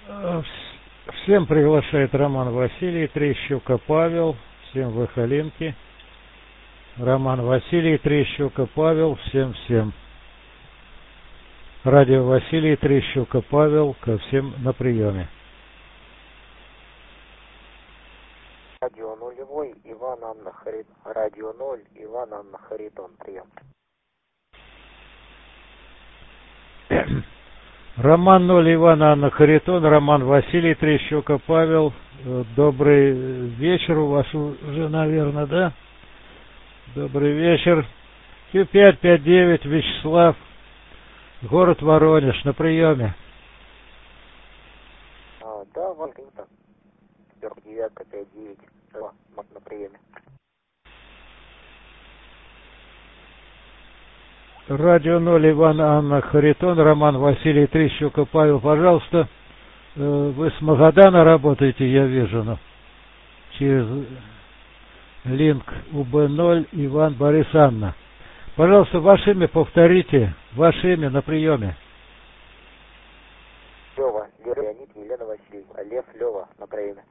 Всем приглашает Роман Василий, Трещука Павел, всем выхолинки. Роман Василий, Трещука Павел, всем. Радио Василий, Трещука Павел, ко всем на приеме. Радио нулевой, Иван Анна Харит. Радио 0, Иван Анна Харитон, прием. Роман 0, Иван Анна Харитон, Роман Василий, Трещука Павел. Добрый вечер у вас уже, наверное, да? Добрый вечер. Q559, Вячеслав, город Воронеж, на приеме. Да, Валентин. 4959, на приеме. Радио 0, Иван Анна Харитон, Роман Василий, Трещука Павел. Пожалуйста, вы с Магадана работаете, я вижу, но через линк УБ0, Иван Борис Анна. Пожалуйста, ваше имя повторите, ваше имя на приеме. Лева, Леонид, Елена Васильевна, Лев, Лева, на приеме.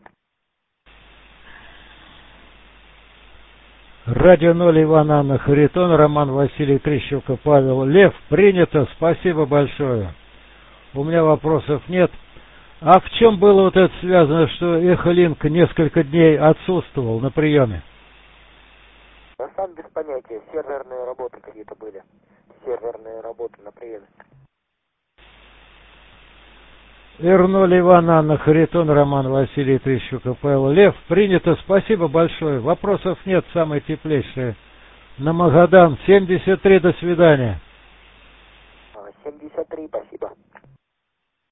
Радио 0, Иван Анна Харитон, Роман Василий, Трещука Павел. Лев, принято, спасибо большое. У меня вопросов нет. А в чем было вот это связано, что Эхолинк несколько дней отсутствовал на приеме? Я сам без понятия, серверные работы какие-то были. Серверные работы на приеме. Р0, Иван Анна Харитон, Роман Василий, Трещука Павел. Лев, принято, спасибо большое. Вопросов нет, самые теплейшие. На Магадан, 73, до свидания. 73, спасибо.